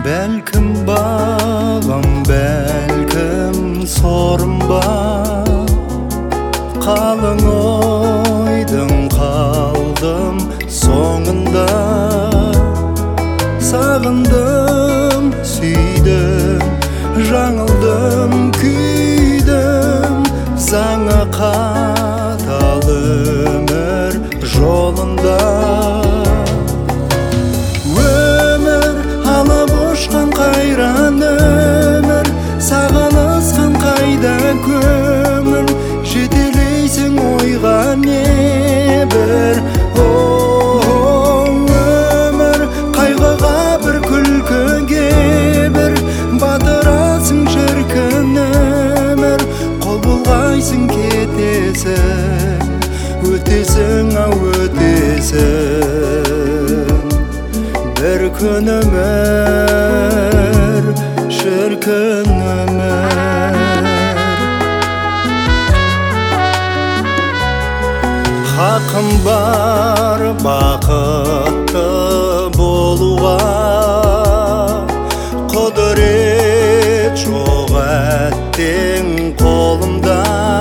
Бәлкім бағым, бәлкім сорым бар. Қалың ойдың қалдым соңында. Сағындым, сүйдім, жаңылдым, күйдім. Заңы қатал өмір жолында. Қайран өмір, сағынысқан қайда көңіл. Жетелейсің ойға небір. Өмір қайғыға бір, күлкіге бір. Батырасың шіркін өмір, қол бұлғайсың кетесің. Өтесің, өтесің. Bir күн өмір, шіркін өмір. Хақым бар бақытты болуға, құдірет жоқ әттең қолымда.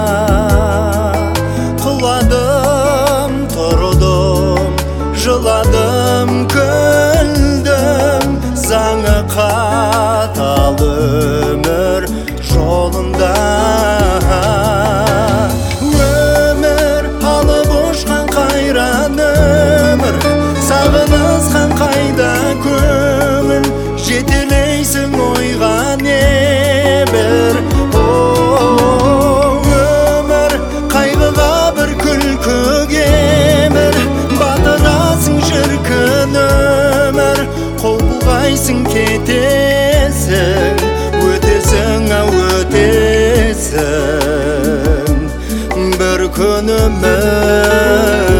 Құладым, тұрдым, жыладым, күлдім. Заңы қатал өмір жолында. Өмір алып ұшқан қайран өмір, сағынысқан қайда көңіл. Жетелейсің ойға небір. Өмір қайғыға бір, күлкіге бір. Батырасың шіркін өмір, қол бұлғайсың кетесің. Өтесің, өтесің. Bir күн өмір.